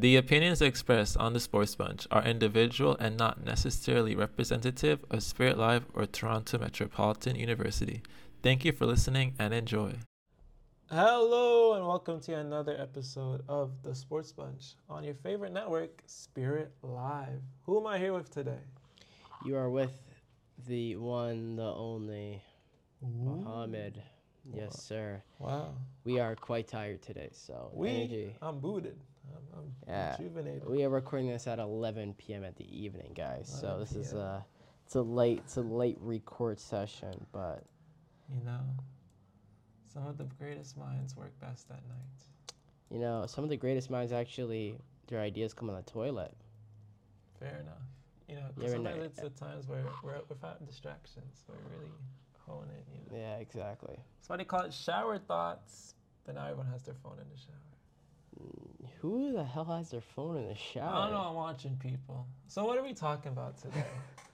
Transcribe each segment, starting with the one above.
The opinions expressed on the Sports Bunch are individual and not necessarily representative of Spirit Live or Toronto Metropolitan University. Thank you for listening and enjoy. Hello and welcome to another episode of the Sports Bunch on your favorite network, Spirit Live. Who am I here with today? You are with the one, the only, Mohammed. Yes, sir. Wow. We are quite tired today, so energy. I'm booted. I'm rejuvenated. We are recording this at 11 p.m. at the evening, guys. So 11 this is p.m. it's a late record session, but You know, some of the greatest minds work best at night. Some of the greatest minds actually their ideas come on the toilet. Fair enough. 'Cause sometimes it's the times where we're without distractions, where we really hone in. Yeah, exactly. That's why they call it shower thoughts, but now everyone has their phone in the shower. Who the hell has their phone in the shower? I don't know. I'm watching people. So what are we talking about today?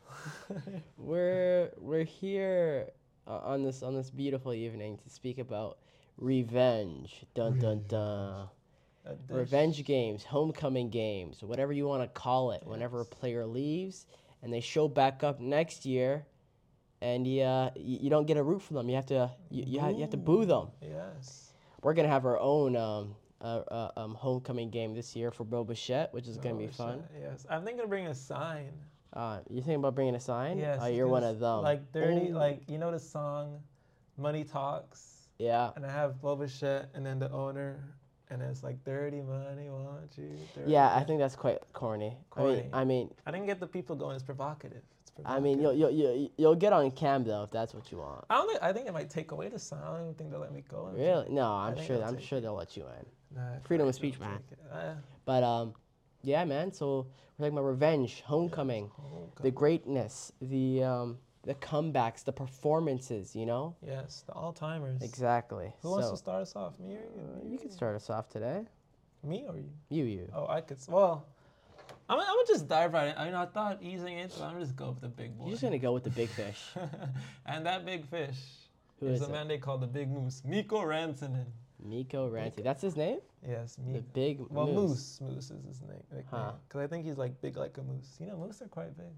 We're here on this beautiful evening to speak about revenge. Dun dun dun. Revenge games, homecoming games, whatever you want to call it. Yes. Whenever a player leaves and they show back up next year, and you don't get a root for them. You have to boo them. Yes. We're gonna have our own homecoming game this year for Bo Bichette, which is gonna be fun. Yes, I'm thinking of bringing a sign. You thinking about bringing a sign? Yes. You're one of them. Like dirty, like the song, Money Talks. Yeah. And I have Bo Bichette and then the owner. And it's like dirty money, want you? Dirty. Yeah, I think that's quite corny. I mean, I didn't get the people going. It's provocative. I mean, you'll get on cam though if that's what you want. I think it might take away the sound. I don't even think they'll let me go. Really? No, I'm sure they'll let you in. Nah, freedom of speech, man. But yeah, man. So we're talking about revenge, homecoming, the greatness, the comebacks, the performances. Yes, the all-timers. Exactly. Who wants to start us off? Me or you? You can start us off today. Me or you? You. Oh, I could. Well, I'm gonna just dive right in. I thought easing into it, I'm just go with the big boy. You're just gonna go with the big fish. And that big fish is a man they call the Big Moose, Mikko Rantanen. Mikko Rantanen. That's his name? Yes, the Big Moose. Well, Moose is his name. Because I think he's like big like a moose. Moose are quite big.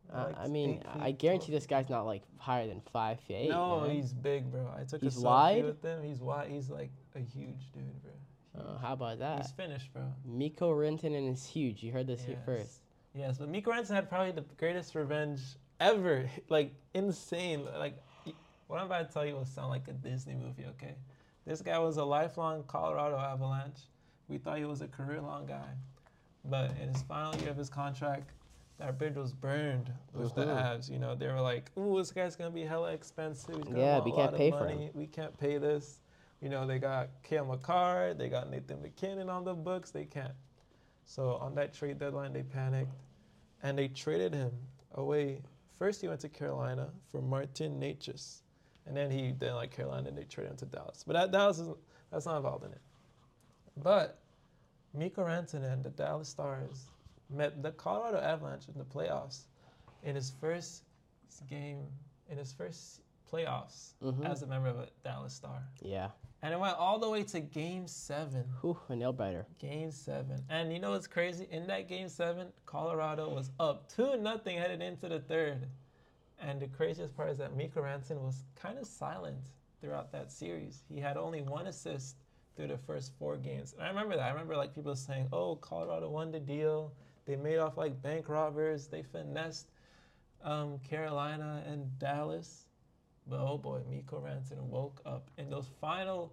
I guarantee this guy's not like higher than 5'8". No, man. He's big, bro. I took a selfie wide with him. He's wide. He's like a huge dude, bro. How about that? He's finished, bro. Mikko Rantanen is huge. You heard this here first. Yes, but Mikko Rantanen had probably the greatest revenge ever. Like, insane. Like, what I'm about to tell you will sound like a Disney movie, okay? This guy was a lifelong Colorado Avalanche. We thought he was a career-long guy. But in his final year of his contract, that bridge was burned with the Avs. They were like, ooh, this guy's going to be hella expensive. He's gonna want we a can't lot pay of for money. him. We can't pay this. They got Cale Makar. They got Nathan MacKinnon on the books. They can't. So on that trade deadline, they panicked. And they traded him away. First, he went to Carolina for Martin Necas. And then he didn't like Carolina, and they traded him to Dallas. But Dallas that's not involved in it. But Mikko Rantanen, the Dallas Stars, met the Colorado Avalanche in the playoffs in his first game, in his first playoffs as a member of a Dallas Star. Yeah. And it went all the way to Game 7. Whew, a nail biter. Game 7. And you know what's crazy? In that Game 7, Colorado was up 2-0 headed into the third. And the craziest part is that Mikko Rantanen was kind of silent throughout that series. He had only one assist through the first 4 games. And I remember that. I remember like people saying, oh, Colorado won the deal. They made off like bank robbers. They finessed Carolina and Dallas. But oh boy, Mikko Rantanen woke up in those final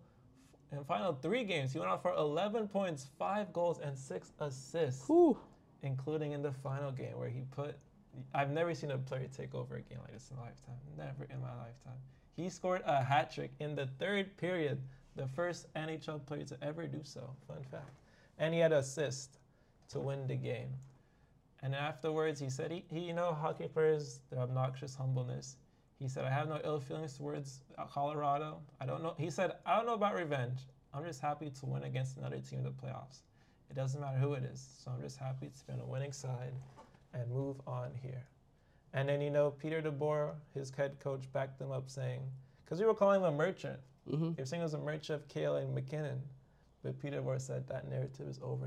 3 games. He went out for 11 points, 5 goals, and 6 assists, including in the final game where he put. I've never seen a player take over a game like this in my lifetime. Never in my lifetime. He scored a hat trick in the 3rd period, the first NHL player to ever do so. Fun fact. And he had an assist to win the game. And afterwards, he said, hockey players, their obnoxious humbleness. He said, I have no ill feelings towards Colorado. I don't know. He said, I don't know about revenge. I'm just happy to win against another team in the playoffs. It doesn't matter who it is. So I'm just happy to be on a winning side and move on here. And then, Peter DeBoer, his head coach, backed him up saying, because we were calling him a merchant. They were saying he was a merchant of Cale and MacKinnon. But Peter DeBoer said that narrative is over now.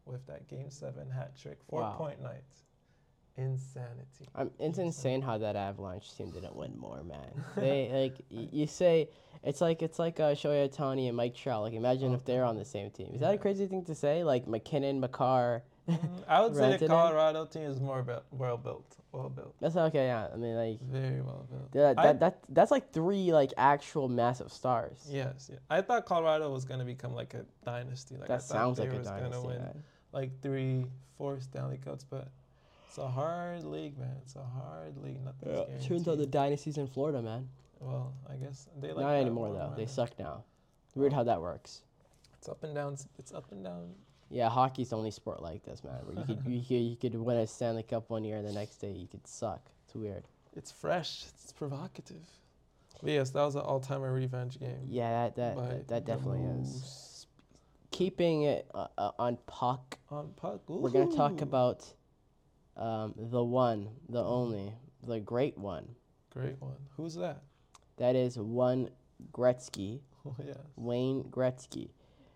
with that Game 7 hat trick. Wow. 4-point night. Insanity. It's insane how that Avalanche team didn't win more, man. They you say it's like Shohei Ohtani and Mike Trout. Like imagine if they're on the same team. Is that a crazy thing to say? Like McKinnon, McCarr. I would say the Rantanen? Colorado team is more well built. That's okay. Yeah, I mean like Very well built. that's like 3 like actual massive stars. Yes, yeah. I thought Colorado was gonna become like a dynasty. Like That I thought sounds they like a was dynasty, gonna win man. like 3-4 Stanley Cups, but it's a hard league, man. It's a hard league. Nothing's guaranteed. Turns out the dynasty's in Florida, man. Well, I guess they like Not that anymore more, though. man. They suck now. Weird how that works. It's up and down. It's up and down. Yeah, hockey's the only sport like this, man. Where you could win a Stanley Cup one year and the next day you could suck. It's weird. It's fresh. It's provocative. But yes, that was an all-timer revenge game. Yeah, that definitely is. Keeping it on puck. On puck. We're gonna talk Ooh. about the one, the only, the great one. Great one. Who's that? That is one Gretzky, Oh yes. Wayne Gretzky.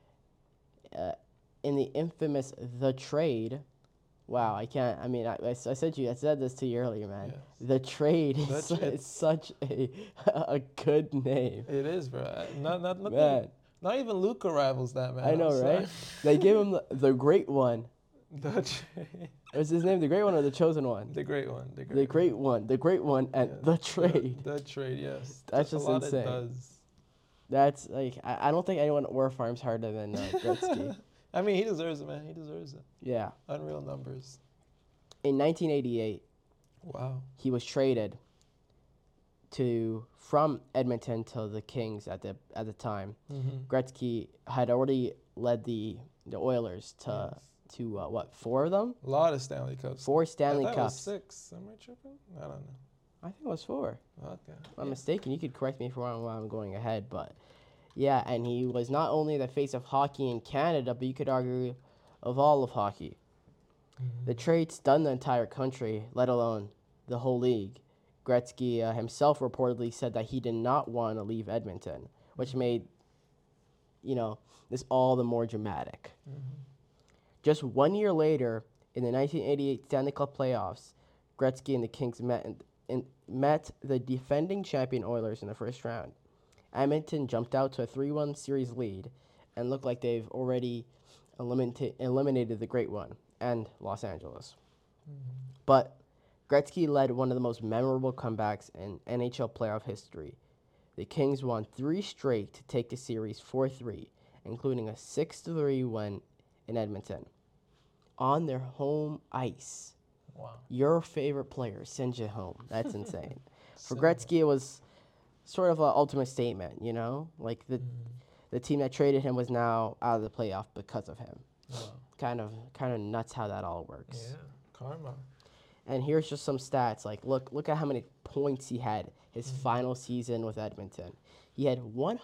In the infamous The Trade. Wow, I can't. I mean, I said this to you earlier, man. Yes. The Trade is Trade. such a good name. It is, bro. Not Man, not even Luca rivals that, man. I know, I'm sorry. right? They gave him the Great One. The Trade. Was his name the Great One or the Chosen One? The great one. The The Great One. The Great One and Yeah. The Trade. The Trade, yes. That's a just lot insane. It does. That's like I don't think anyone farms harder than Gretzky. I mean, he deserves it, man. He deserves it. Yeah. Unreal numbers. In 1988, Wow. he was traded from Edmonton to the Kings at the time. Mm-hmm. Gretzky had already led the Oilers to what, 4 of them? A lot of Stanley Cups. 4 Stanley I thought Cups. It was 6. Am I tripping? I don't know. I think it was 4. Okay. If I'm mistaken. You could correct me if I'm going ahead, but yeah, and he was not only the face of hockey in Canada, but you could argue of all of hockey. Mm-hmm. The trade stunned the entire country, let alone the whole league. Gretzky himself reportedly said that he did not want to leave Edmonton, which made, this all the more dramatic. Mm-hmm. Just 1 year later, in the 1988 Stanley Cup playoffs, Gretzky and the Kings met the defending champion Oilers in the first round. Edmonton jumped out to a 3-1 series lead and looked like they've already eliminated the Great One and Los Angeles. Mm-hmm. But Gretzky led one of the most memorable comebacks in NHL playoff history. The Kings won 3 straight to take the series 4-3, including a 6-3 win in Edmonton. On their home ice. Wow. Your favorite player sends you home. That's insane. For So- Gretzky, it was sort of an ultimate statement, Like the team that traded him was now out of the playoff because of him. Wow. Kind of nuts how that all works. Yeah. Karma. And here's just some stats. Like look at how many points he had his final season with Edmonton. He had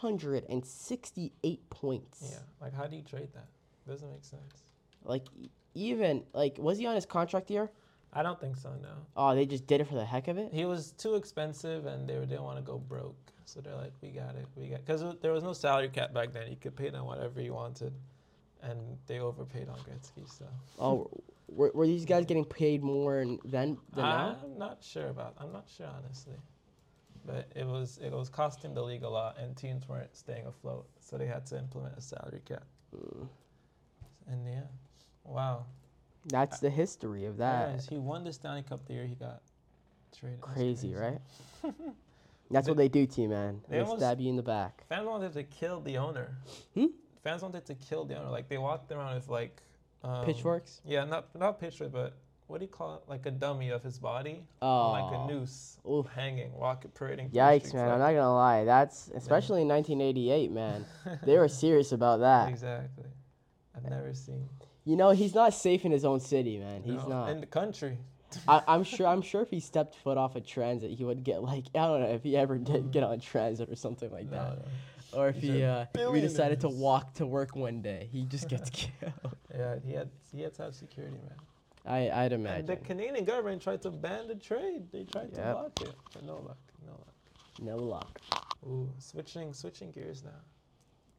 168 points. Yeah. Like, how do you trade that? Doesn't make sense. Like was he on his contract year? I don't think so, no. Oh, they just did it for the heck of it? He was too expensive, and they didn't want to go broke. So they're like, we got it. Because there was no salary cap back then. You could pay them whatever you wanted. And they overpaid on Gretzky, so. Oh, were these guys getting paid more than now? I'm not sure, honestly. But it was costing the league a lot, and teams weren't staying afloat. So they had to implement a salary cap. And yeah, wow. That's the history of that. Yes, he won the Stanley Cup the year he got traded. That's Crazy, right? That's what they do to you, man. They They almost- stab you in the back. Fans wanted to kill the owner. Fans wanted to kill the owner. Like, they walked around with, like... Pitchforks? Yeah, not pitchforks, but what do you call it? Like a dummy of his body. Oh. Like a noose Oof. hanging, parading. through the Yikes, streets, man. like- I'm not going to lie. That's, especially in 1988, man. They were serious about that. Exactly. I've never seen. He's not safe in his own city, man. He's No, not. in the country. I'm sure if he stepped foot off a transit, he would get like, I don't know if he ever did get on transit or something like that. No. Or if These he are decided to billionaires. walk to work one day, he just gets killed. Yeah, he had to have security, man. I'd And the imagine. Canadian government tried to ban the trade. They tried to Yep. block it, but no luck. No luck. Ooh, switching gears now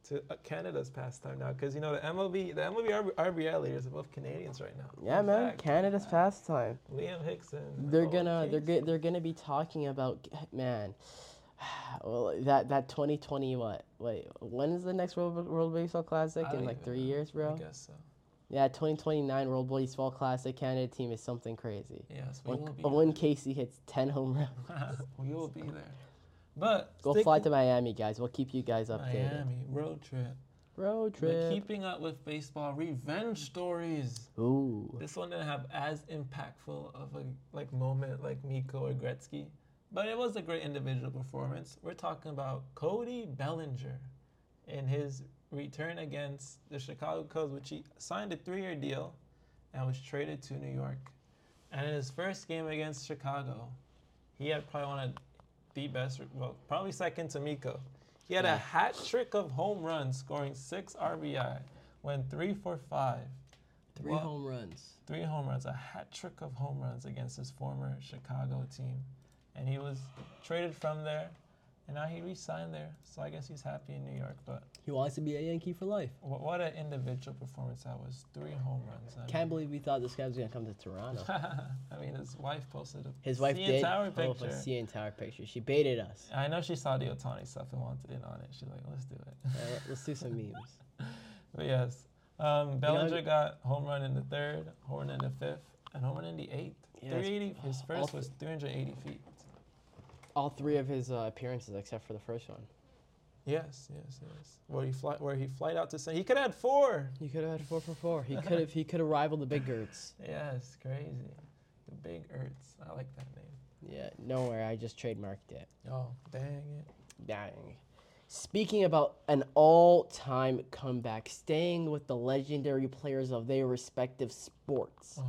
to Canada's pastime now, because the MLB RBI leader is above Canadians right now. Yeah, man, Canada's pastime. Liam Hickson. They're gonna be talking about, man. Well, that 2020 what? Wait, when is the next World Baseball Classic? In like 3 years, bro. I guess so. Yeah, 2029 World Baseball Classic Canada team is something crazy. Yes, we will be when Casey hits 10 home runs. We will be there. But go fly to Miami, guys. We'll keep you guys updated. Miami road trip. But keeping up with baseball revenge stories. Ooh. This one didn't have as impactful of a moment like Miko or Gretzky, but it was a great individual performance. We're talking about Cody Bellinger in his return against the Chicago Cubs, which he signed a 3-year deal and was traded to New York. And in his first game against Chicago, he had probably one of the best, probably second to Miko. He had a hat trick of home runs, scoring 6 RBI, went 3 for 5. 3 home runs. 3 home runs, a hat trick of home runs against his former Chicago team. And he was traded from there, and now he re-signed there. So I guess he's happy in New York. But he wants to be a Yankee for life. What an individual performance that was. 3 home runs. Can't believe we thought this guy was going to come to Toronto. I mean, his wife posted a CN Tower picture. A CN Tower picture. She baited us. I know she saw the Ohtani stuff and wanted in on it. She's like, let's do it. Let's do some memes. But yes, Bellinger got home run in the 3rd, home run in the 5th, and home run in the 8th. Yes. 380. His first was 380 feet. All 3 of his appearances, except for the first one. Yes. Where he flied out to center. He could have had 4. He could have had 4 for 4. He could have rivaled the Big Ertz. Yes, crazy. The Big Ertz. I like that name. Yeah, don't worry. I just trademarked it. Oh, dang it. Dang. Speaking about an all-time comeback, staying with the legendary players of their respective sports.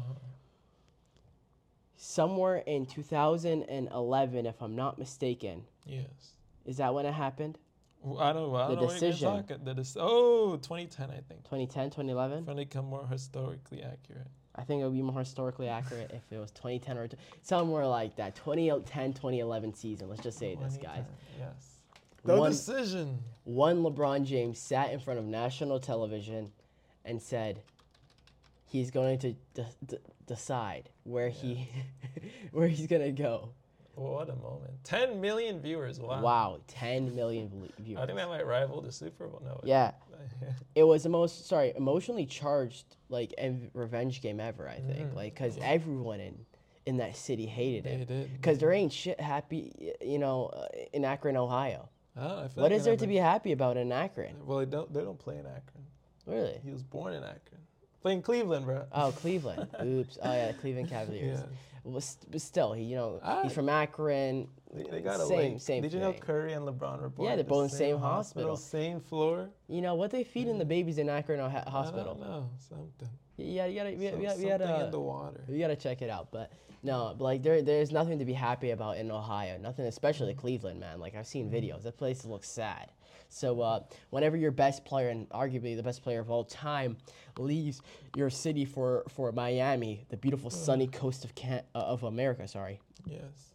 Somewhere in 2011, if I'm not mistaken. Yes. Is that when it happened? I don't know. The decision. 2010, I think. 2010, 2011? Trying to become more historically accurate. I think it would be more historically accurate if it was 2010 or somewhere like that. 2010, 2011 season. Let's just say this, guys. Yes. The decision. One LeBron James sat in front of national television and said he's going to decide where where he's going to go. What a moment. 10 million viewers. Wow. Wow, 10 million viewers. I think that might rival the Super Bowl. No. Yeah. It was the most, emotionally charged, revenge game ever, I think. Because everyone in that city hated it. They did. Because there ain't shit happy, in Akron, Ohio. What is there to be happy about in Akron? Well, they don't play in Akron. Really? He was born in Akron. Playing Cleveland, bro. Oh, Cleveland. Oops. Oh, yeah, Cleveland Cavaliers. Yeah. But still, he's from Akron. They got same Did you know Curry and LeBron were born? Yeah, they're both in the same hospital. Same floor. You know what they feed in the babies in Akron hospital? I don't know, something. Yeah, something in the water. You gotta check it out. But no, there's nothing to be happy about in Ohio. Nothing, especially Cleveland, man. Like I've seen videos. That place looks sad. So whenever your best player and arguably the best player of all time leaves your city for Miami, the beautiful sunny coast of America, Yes.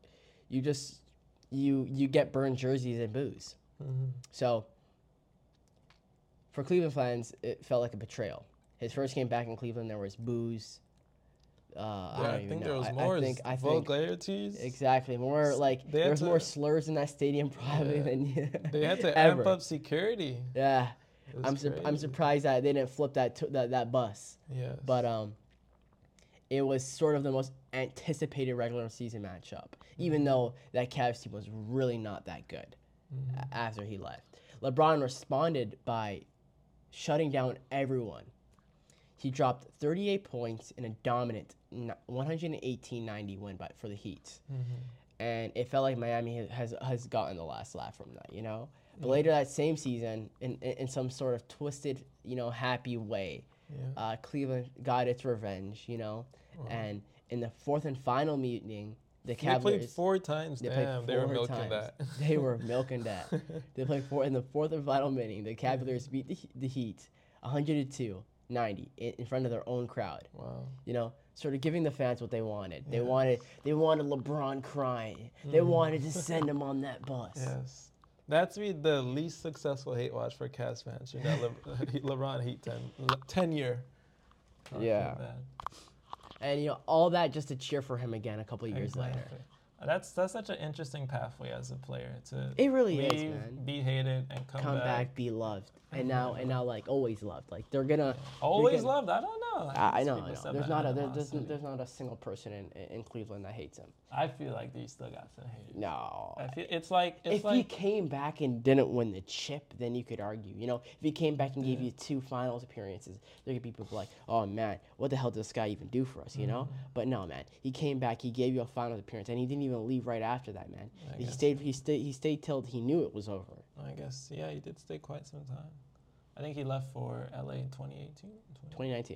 you get burned jerseys and boos. So for Cleveland fans, it felt like a betrayal. His first game back in Cleveland, there was boos. I think there was more vulgarities. Exactly, more there was more slurs in that stadium probably than they had to amp up security. Yeah, I'm surprised that they didn't flip that bus. Yes. But it was sort of the most anticipated regular season matchup, even though that Cavs team was really not that good after he left. LeBron responded by shutting down everyone. He dropped 38 points in a dominant 118-90 win for the Heat. And it felt like Miami has gotten the last laugh from that, But later that same season, in some sort of twisted, happy way, Cleveland got its revenge, And in the 4th and final meeting, the Cavaliers... They played 4 times. They were milking that. They were milking that. They played in the 4th and final meeting. The Cavaliers beat the Heat 102-90 in front of their own crowd. Wow. Sort of giving the fans what they wanted. They wanted LeBron crying. They wanted to send him on that bus. Yes. That's be the least successful hate watch for Cavs fans. During that LeBron Heat 10 year. Yeah. And all that just to cheer for him again a couple of years later. That's such an interesting pathway as a player to it really leave, is, man. Be hated and come back, be loved, and now like always loved. Like they're gonna always loved. I don't know. I know. There's not a single person in Cleveland that hates him. I feel like they still got some haters. No, I feel if he came back and didn't win the chip, then you could argue. If he came back and gave you 2 finals appearances, there could be people like, oh man, what the hell did this guy even do for us? But no, man, he came back, he gave you a finals appearance, and he didn't even leave right after that, man. He stayed till he knew it was over. I guess, yeah, he did stay quite some time. I think he left for LA in 2018? 2019.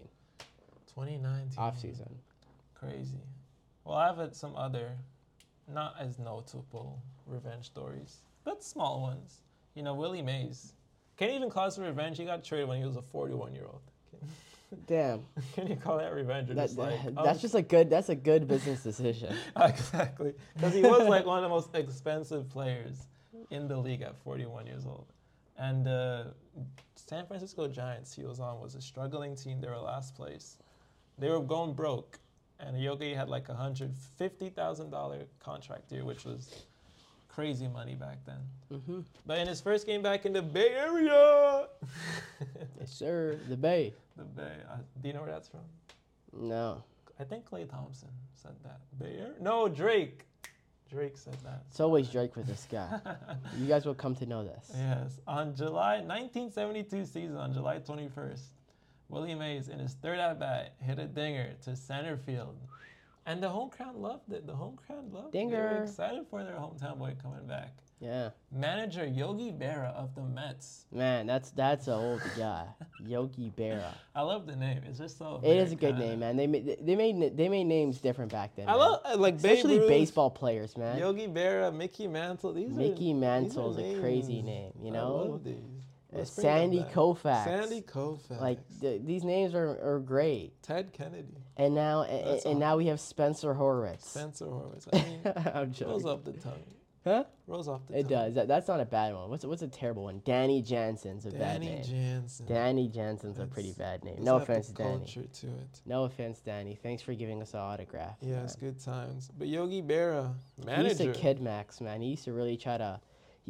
2019. Off season. Crazy. Well, I have some other, not as notable revenge stories, but small ones. Willie Mays. Can't even call this revenge. He got traded when he was a 41-year-old. Damn. Can you call that revenge? That's a good business decision. Exactly. Because he was like one of the most expensive players in the league at 41 years old. And San Francisco Giants he was on was a struggling team. They were last place. They were going broke. And Yogi had like $150,000 contract year, which was crazy money back then. Mm-hmm. But in his first game back in the Bay Area. Yes, sir. The Bay. The Bay. Do you know where that's from? No. I think Klay Thompson said that. Bay Area? No, Drake. Drake said that. It's always Drake with this guy. You guys will come to know this. Yes. On 1972 season, on July 21st, Willie Mays, in his third at-bat, hit a dinger to center field. And the home crowd loved it. The home crowd loved it. Dinger. They were excited for their hometown boy coming back. Yeah. Manager Yogi Berra of the Mets. Man, that's an old guy. Yogi Berra. I love the name. It's just so. It is a good name, man. They made names different back then. I love especially baseball players, man. Yogi Berra, Mickey Mantle. Mickey Mantle's a crazy name, I love these. Sandy Koufax. Sandy Koufax. Like these names are great. Ted Kennedy. And now we have Spencer Horwitz. Spencer Horwitz. I mean, I'm joking. rolls off the tongue. Huh? Rolls off the tongue. It does. That's not a bad one. What's a terrible one? Danny Jansen's a bad name. Danny Jansen's a pretty bad name. No offense, Danny. Culture to it. No offense, Danny. Thanks for giving us an autograph. Yeah, it's good times. But Yogi Berra, manager. He used to kid Max, man. He used to really try to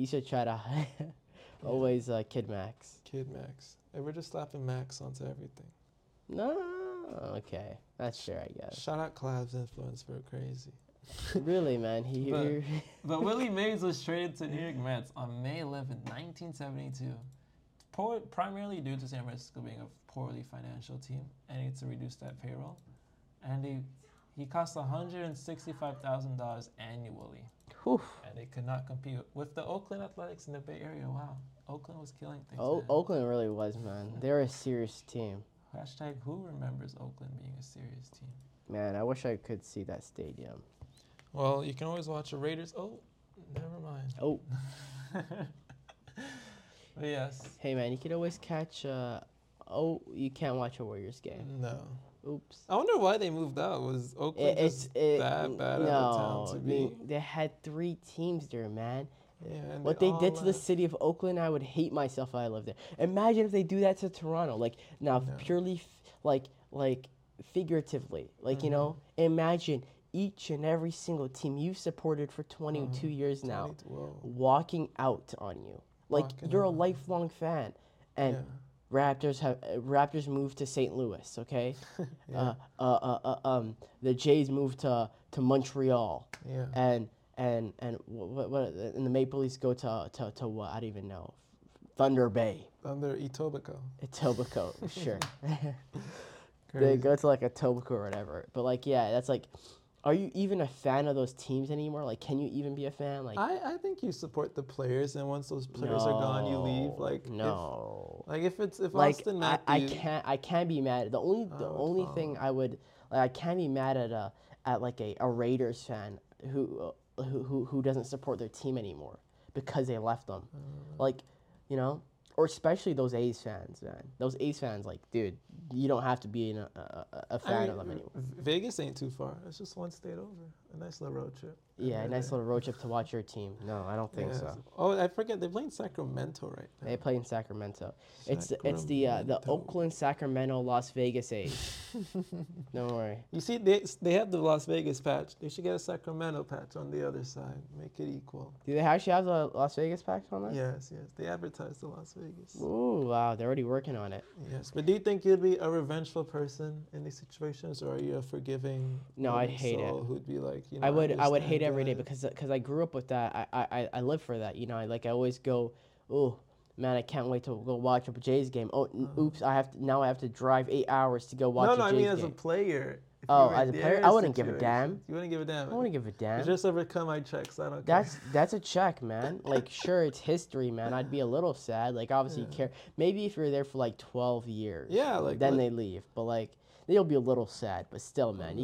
always kid Max. Kid Max. Hey, we're just slapping Max onto everything. No, okay. That's fair, I guess. Shout out Clav's influence for crazy. Really, man. But Willie Mays was traded to New York Mets on May 11, 1972, primarily due to San Francisco being a poorly financial team and needs to reduce that payroll. And he cost $165,000 annually. Oof. And they could not compete with the Oakland Athletics in the Bay Area. Wow. Oakland was killing things. Oakland really was, man. They're a serious team. Hashtag who remembers Oakland being a serious team? Man, I wish I could see that stadium. Well, you can always watch the Raiders. Oh, never mind. Oh. But yes. Hey, man, you could always catch. You can't watch a Warriors game. No. Oops. I wonder why they moved out. Was Oakland that bad of a town to be? They had 3 teams there, man. Yeah, what they did to the city of Oakland, I would hate myself if I lived there. Imagine if they do that to Toronto. Purely figuratively. Imagine each and every single team you've supported for 22 years now walking out on you. You're a lifelong fan. And Raptors moved to St. Louis, okay? The Jays moved to Montreal. Yeah. And what and the Maple Leafs go to what? I don't even know. Thunder Bay. Etobicoke, sure. They go to Etobicoke or whatever. But that's are you even a fan of those teams anymore? Can you even be a fan? I think you support the players, and once those players are gone, you leave. No. If Austin Matthews, I can't be mad. The only thing I would I can't be mad at a Raiders fan who doesn't support their team anymore because they left them. Or especially those A's fans, man. Those A's fans, dude, you don't have to be a fan of them anymore. Vegas ain't too far. It's just one state over. A nice little road trip. Yeah, a nice little road trip to watch your team. No, I don't think so. Oh, I forget. They're playing Sacramento right now. They play in Sacramento. It's the Oakland, Sacramento, Las Vegas A's. Don't worry. You see, they have the Las Vegas patch. They should get a Sacramento patch on the other side. Make it equal. Do they actually have the Las Vegas patch on there? Yes. They advertise the Las Vegas. Ooh, wow. They're already working on it. Yes, but do you think you'd be a revengeful person in these situations, or are you a forgiving? No, I'd hate it. Who'd be like, I would hate every day because I grew up with that. I live for that. You know, I always go, oh man, I can't wait to go watch a Jays game. Oh, oops, I have to drive 8 hours to go watch a Jays game. No, I mean as a player. Oh, as a player, I wouldn't give a damn. You wouldn't give a damn. I wouldn't give a damn. Just overcome my checks. I don't care. That's a check, man. Like, sure, it's history, man. I'd be a little sad. Like, obviously, you care. Maybe if you're there for like 12 years. Yeah, like then they leave. But like, you'll be a little sad. But still, man, you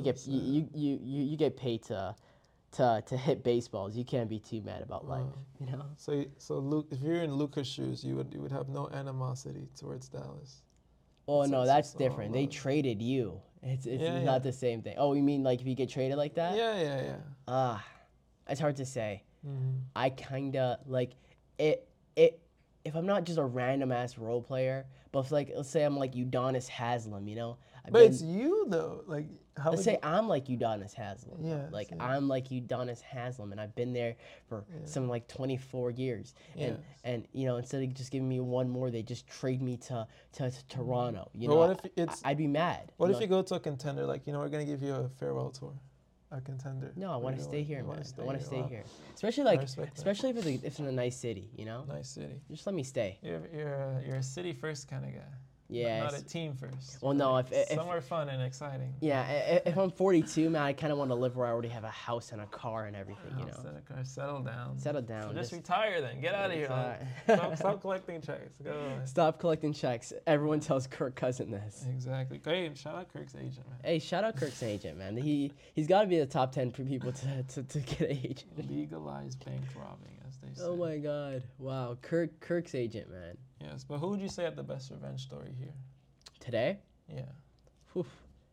get paid to hit baseballs. You can't be too mad about life, you know. So Luke, if you're in Luka's shoes, you would have no animosity towards Dallas. Oh no, that's different. They traded you. It's not the same thing. Oh, you mean like if you get traded like that? Yeah. It's hard to say. Mm-hmm. I kinda like it. If I'm not just a random ass role player, but if, like, let's say I'm like Udonis Haslem, you know. It's you though. Like, let's say I'm like Udonis Haslem. Yeah. I'm like Udonis Haslem, and I've been there for something like 24 years. And you know, instead of just giving me one more, they just trade me to Toronto. You know, what if I'd be mad. What if you go to a contender, like, we're gonna give you a farewell tour, a contender? No, I want to stay here, man. I want to stay here, especially if it's in a nice city, you know. Nice city. Just let me stay. You're a city first kind of guy. Yeah. Not a team first. Well, no, if somewhere fun and exciting. Yeah, if I'm 42, man, I kind of want to live where I already have a house and a car and everything, you know. Settle down. Settle down. So just retire then. Get out of here. Stop collecting checks. Go away. Stop collecting checks. Everyone tells Kirk Cousin this. Exactly. Hey, shout out Kirk's agent, man. Hey, shout out Kirk's agent, man. He's got to be the top 10 for people to get an agent. Legalized bank robbing, as they say. Oh my God! Wow, Kirk's agent, man. Yes, but who would you say had the best revenge story here? Today? Yeah. Oof.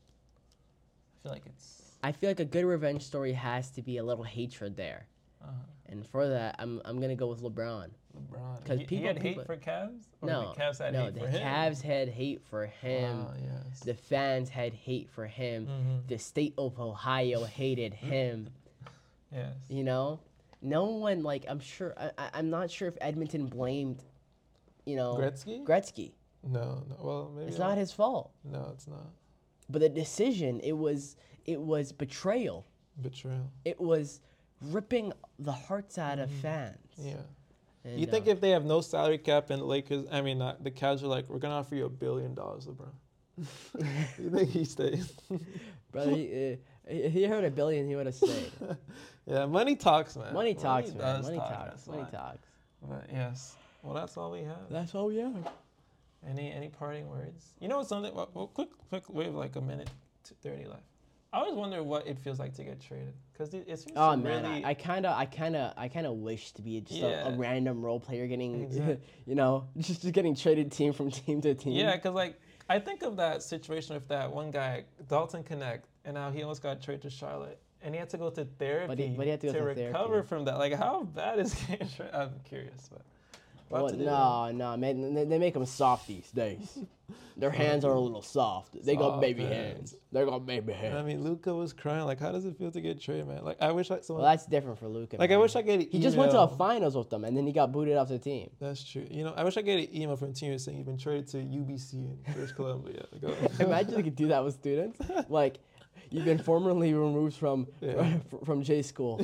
I feel like a good revenge story has to be a little hatred there. And for that, I'm gonna go with LeBron. Because he had hate for Cavs? Or no, the Cavs had hate for him? The Cavs had hate for him. Yes. The fans had hate for him. Mm-hmm. The state of Ohio hated him. Yes. You know, no one, like, I'm not sure if Edmonton blamed, you know, Gretzky. No. Well, maybe it's not his fault. No, it's not. But the decision, it was betrayal. It was ripping the hearts out of fans. Yeah. And you think if they have no salary cap and Lakers, the Cavs are like, we're gonna offer you $1 billion, LeBron. You think he stays? Brother, if he heard $1 billion, he would have stayed. Yeah, money talks, man. Money talks. Money talks. But yes, well, that's all we have. That's all we have. Any parting words? You know something? Well, quick. We have like a minute to 30 left. I always wonder what it feels like to get traded, because it seems really. I kind of wish to be just a random role player getting, just getting traded team from team to team. Yeah, because like I think of that situation with that one guy, Dalton Connect, and now he almost got traded to Charlotte, and he had to go to therapy but he had to recover from that. Like, how bad is getting traded? I'm curious, but. No, man. They make them soft these days. Their hands are a little soft. They got baby hands. They got baby hands. I mean, Luka was crying. Like, how does it feel to get traded, man? Like, I wish someone. Well, that's different for Luka. Like, man. I wish I get. He just went to a finals with them, and then he got booted off the team. That's true. I wish I get an email from team saying you've been traded to UBC in British Columbia. Imagine you could do that with students. Like, you've been formerly removed from J school.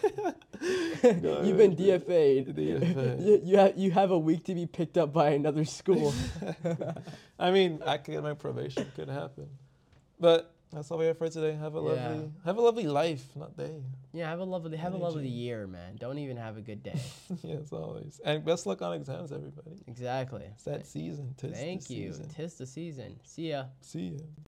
You've been DFA'd. You have a week to be picked up by another school. I mean, I could get my probation. Could happen. But that's all we have for today. Have a lovely life, not day. Yeah, have a lovely year, man. Don't even have a good day. Yes, always. And best luck on exams, everybody. Exactly. It's that season. Thank you. 'Tis the season. See ya.